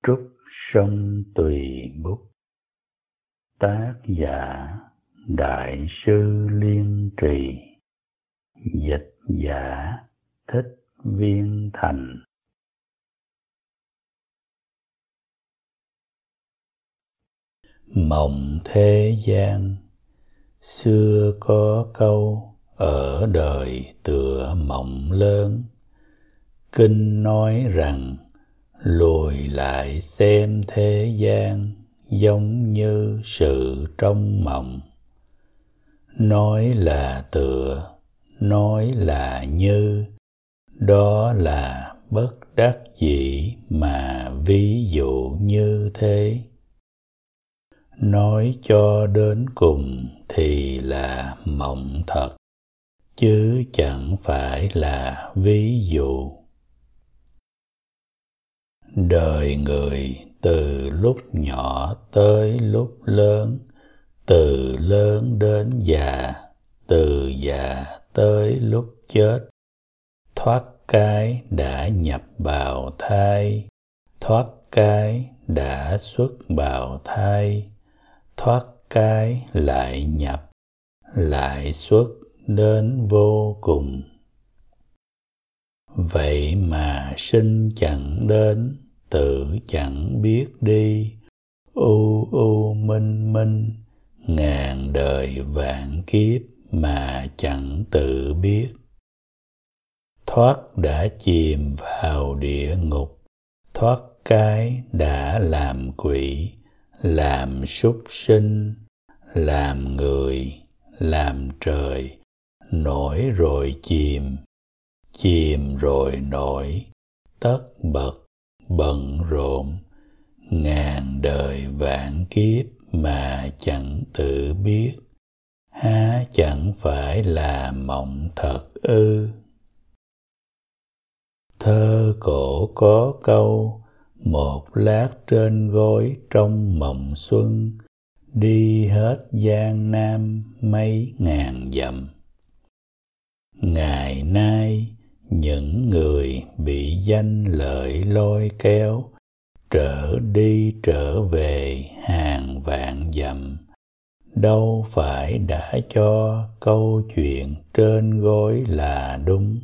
Trúc Sông Tùy Bút. Tác giả Đại sư Liên Trì. Dịch giả Thích Viên Thành. Mộng thế gian. Xưa có câu ở đời tựa mộng lớn. Kinh nói rằng lùi lại xem thế gian giống như sự trong mộng. Nói là tựa, nói là như, đó là bất đắc dĩ mà ví dụ như thế. Nói cho đến cùng thì là mộng thật, chứ chẳng phải là ví dụ. Đời người từ lúc nhỏ tới lúc lớn, từ lớn đến già, từ già tới lúc chết. Thoát cái đã nhập bào thai, thoát cái đã xuất bào thai, thoát cái lại nhập, lại xuất đến vô cùng. Vậy mà sinh chẳng đến, tử chẳng biết đi, u u minh minh, ngàn đời vạn kiếp mà chẳng tự biết. Thoát đã chìm vào địa ngục, thoát cái đã làm quỷ, làm súc sinh, làm người, làm trời, nổi rồi chìm, chìm rồi nổi, tất bật, bận rộn, ngàn đời vạn kiếp mà chẳng tự biết, há chẳng phải là mộng thật ư? Thơ cổ có câu, một lát trên gối trong mộng xuân, đi hết Giang Nam mấy ngàn dặm. Ngày nay, những người bị danh lợi lôi kéo, trở đi trở về hàng vạn dặm, đâu phải đã cho câu chuyện trên gối là đúng.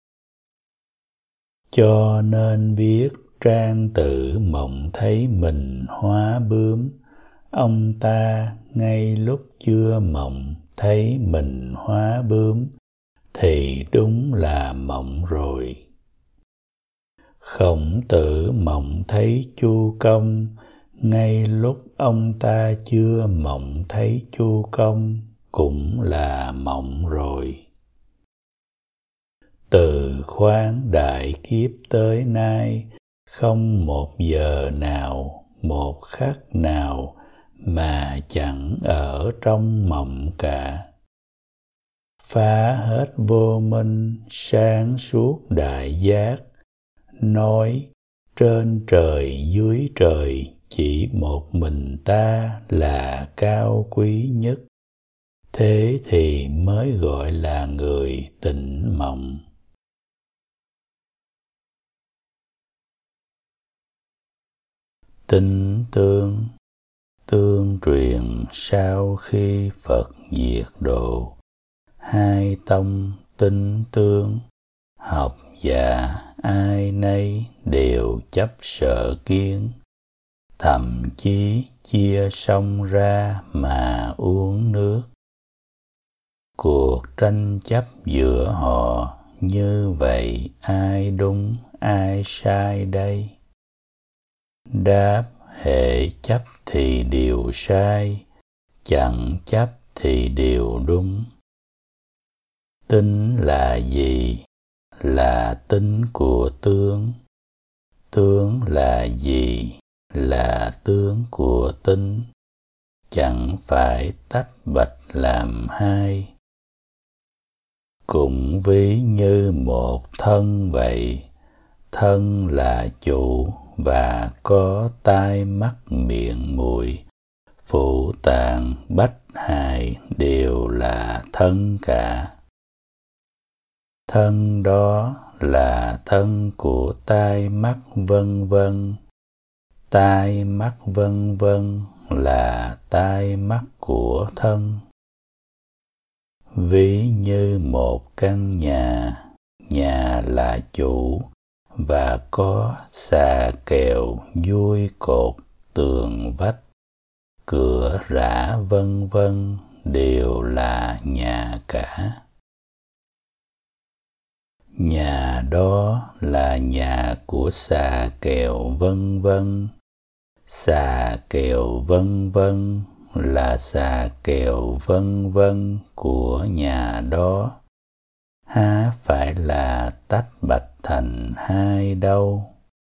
Cho nên viết Trang Tử mộng thấy mình hóa bướm, ông ta ngay lúc chưa mộng thấy mình hóa bướm, thì đúng là mộng rồi. Khổng Tử mộng thấy Chu Công, ngay lúc ông ta chưa mộng thấy Chu Công, cũng là mộng rồi. Từ khoáng đại kiếp tới nay, không một giờ nào, một khắc nào mà chẳng ở trong mộng cả. Phá hết vô minh, sáng suốt đại giác, nói trên trời dưới trời chỉ một mình ta là cao quý nhất. Thế thì mới gọi là người tỉnh mộng. Tinh tương, tương truyền sau khi Phật diệt độ, hai tông tinh tương, học giả ai nấy đều chấp sở kiến, thậm chí chia sông ra mà uống nước. Cuộc tranh chấp giữa họ như vậy ai đúng ai sai đây? Đáp hệ chấp thì đều sai, chẳng chấp thì đều đúng. Tính là gì? Là tính của tướng. Tướng là gì? Là tướng của tính. Chẳng phải tách bạch làm hai. Cũng ví như một thân vậy, thân là chủ và có tai mắt miệng mũi, phụ tạng bách hài đều là thân cả. Thân đó là thân của tai mắt vân vân, tai mắt vân vân là tai mắt của thân. Ví như một căn nhà, nhà là chủ và có xà kèo, dui cột, tường vách, cửa rã vân vân đều là nhà cả. Nhà đó là nhà của xà kèo vân vân. Xà kèo vân vân là xà kèo vân vân của nhà đó. Há phải là tách bạch thành hai đâu.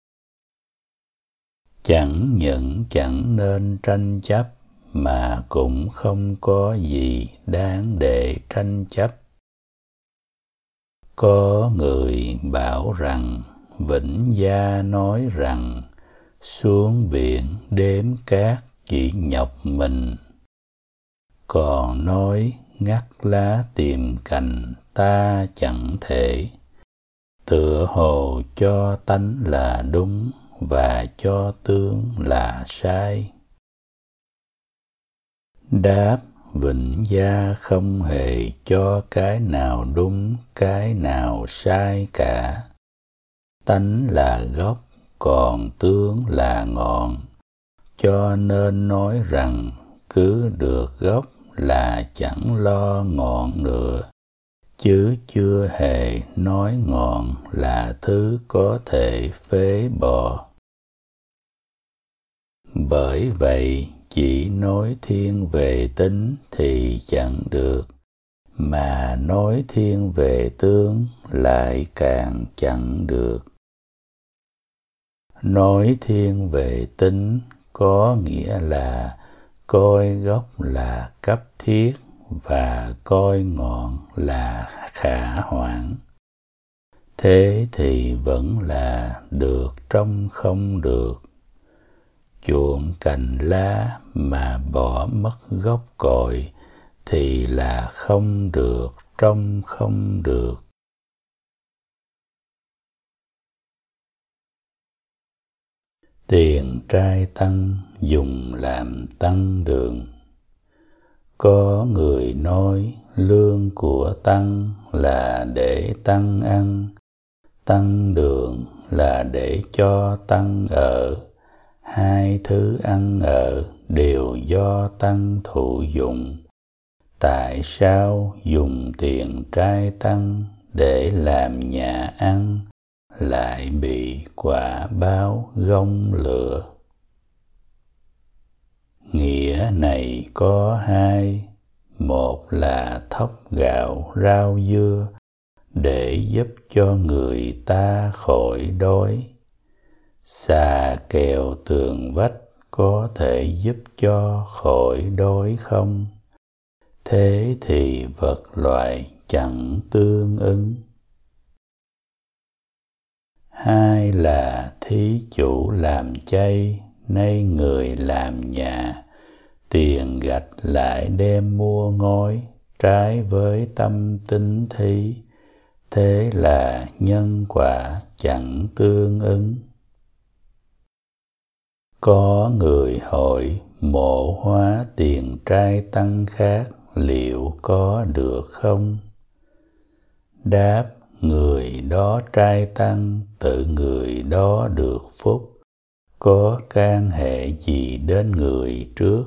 Chẳng những chẳng nên tranh chấp, mà cũng không có gì đáng để tranh chấp. Có người bảo rằng, Vĩnh Gia nói rằng, xuống biển đếm cát chỉ nhọc mình. Còn nói ngắt lá tìm cành ta chẳng thể. Tựa hồ cho tánh là đúng và cho tướng là sai. Đáp: Vĩnh Gia không hề cho cái nào đúng, cái nào sai cả. Tánh là gốc, còn tướng là ngọn. Cho nên nói rằng cứ được gốc là chẳng lo ngọn nữa, chứ chưa hề nói ngọn là thứ có thể phế bỏ. Bởi vậy chỉ nói thiên về tính thì chẳng được, mà nói thiên về tướng lại càng chẳng được. Nói thiên về tính có nghĩa là coi gốc là cấp thiết và coi ngọn là khả hoãn. Thế thì vẫn là được trong không được. Chuộng cành lá mà bỏ mất gốc cội thì là không được trong không được. Tiền trai tăng dùng làm tăng đường. Có người nói lương của tăng là để tăng ăn, tăng đường là để cho tăng ở. Hai thứ ăn ở đều do tăng thụ dụng. Tại sao dùng tiền trai tăng để làm nhà ăn lại bị quả báo gông lửa? Nghĩa này có hai. Một là thóc gạo rau dưa để giúp cho người ta khỏi đói. Xà kèo tường vách có thể giúp cho khỏi đói không? Thế thì vật loại chẳng tương ứng. Hai là thí chủ làm chay, nay người làm nhà, tiền gạch lại đem mua ngói, trái với tâm tính thí. Thế là nhân quả chẳng tương ứng. Có người hỏi mộ hóa tiền trai tăng khác liệu có được không? Đáp: người đó trai tăng, tự người đó được phúc, có can hệ gì đến người trước?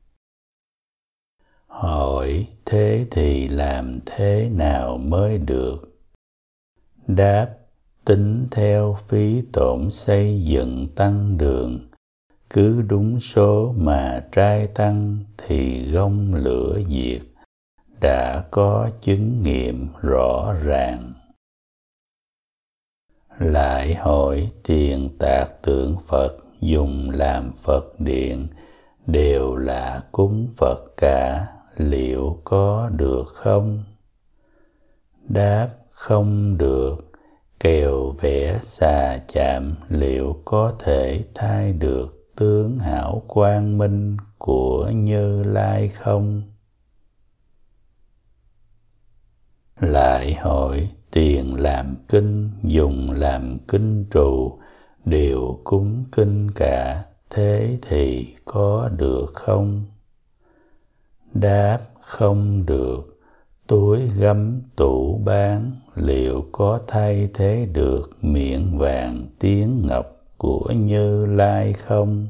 Hỏi: thế thì làm thế nào mới được? Đáp: tính theo phí tổn xây dựng tăng đường, cứ đúng số mà trai tăng thì gông lửa diệt, đã có chứng nghiệm rõ ràng. Lại hỏi tiền tạc tượng Phật dùng làm Phật điện đều là cúng Phật cả, liệu có được không? Đáp: không được. Kèo vẽ xà chạm liệu có thể thay được tướng hảo quang minh của Như Lai không? Lại hỏi tiền làm kinh dùng làm kinh trụ đều cúng kinh cả, thế thì có được không? Đáp: không được. Túi gấm tủ bán liệu có thay thế được miệng vàng tiếng ngọc của Như Lai không?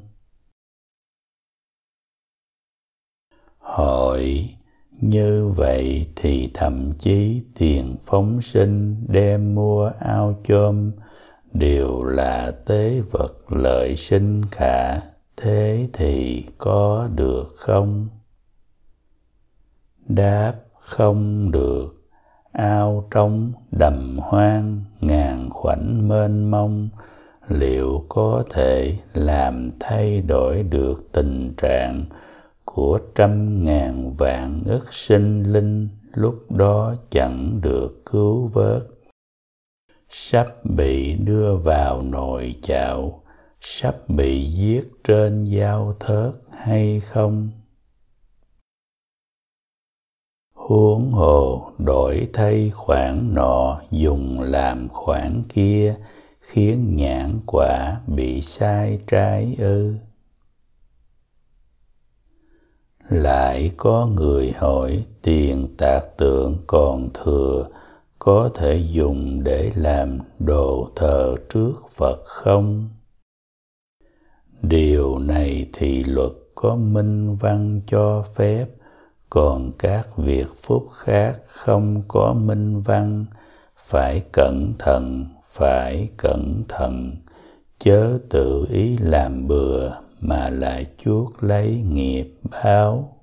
Hỏi: như vậy thì thậm chí tiền phóng sinh đem mua ao chôm đều là tế vật lợi sinh cả, thế thì có được không? Đáp: không được. Ao trống đầm hoang ngàn khoảnh mênh mông liệu có thể làm thay đổi được tình trạng của trăm ngàn vạn ức sinh linh lúc đó chẳng được cứu vớt, sắp bị đưa vào nồi chảo, sắp bị giết trên dao thớt hay không? Huống hồ đổi thay khoản nọ dùng làm khoản kia, khiến nhãn quả bị sai trái ư? Lại có người hỏi tiền tạc tượng còn thừa có thể dùng để làm đồ thờ trước Phật không? Điều này thì luật có minh văn cho phép, còn các việc phúc khác không có minh văn, phải cẩn thận, chớ tự ý làm bừa mà lại chuốc lấy nghiệp báo.